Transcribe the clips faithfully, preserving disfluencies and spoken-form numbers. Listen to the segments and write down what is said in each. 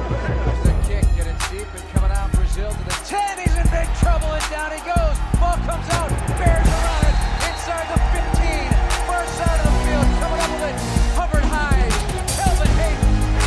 There's the kick, getting deep and coming out. Brazil to the ten. He's in big trouble and down he goes. Ball comes out. Bears are on it. Inside the fifteen. Far side of the field. Coming up with it. Covered high. Kelvin Hayden.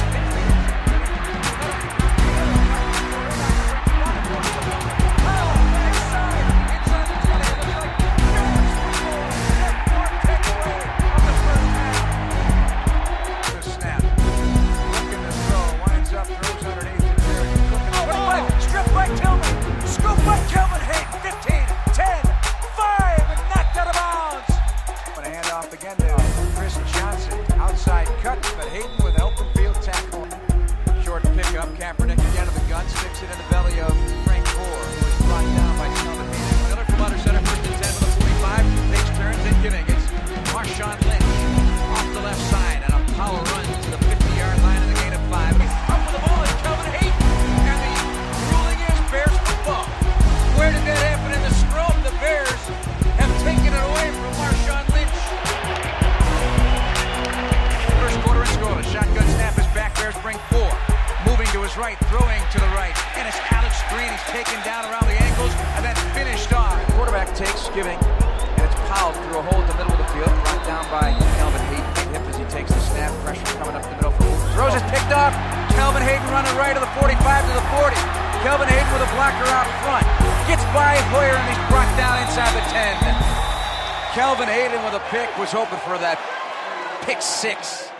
Again to Chris Johnson, outside cut, but Hayden with an open field tackle. Short pickup, Kaepernick again to the gun, sticks it in the belly of Frank Gore, who is brought down by Kelvin Hayden. Miller from under center, first and ten with a forty-five, takes turns and giving. It's Marshawn Lynch off the left side, and a power run to the fifty-yard line in the gain of five. He's up with the ball, it's Kelvin Hayden, and the ruling is Bears football. Where did that happen in the scrum? The Bears have taken it away from Marshawn Lynch. A shotgun snap is back. Bears bring four. Moving to his right, throwing to the right. And it's Alex Green. He's taken down around the ankles and then finished off. Quarterback takes, giving, and it's Powell through a hole in the middle of the field. Brought down by Kelvin Hayden. Hip as he takes the snap. Pressure coming up the middle for Hoover. Throws is picked off. Kelvin Hayden running right to the forty-five to the forty. Kelvin Hayden with a blocker out front. Gets by Hoyer and he's brought down inside the ten. Kelvin Hayden with a pick was hoping for that pick six.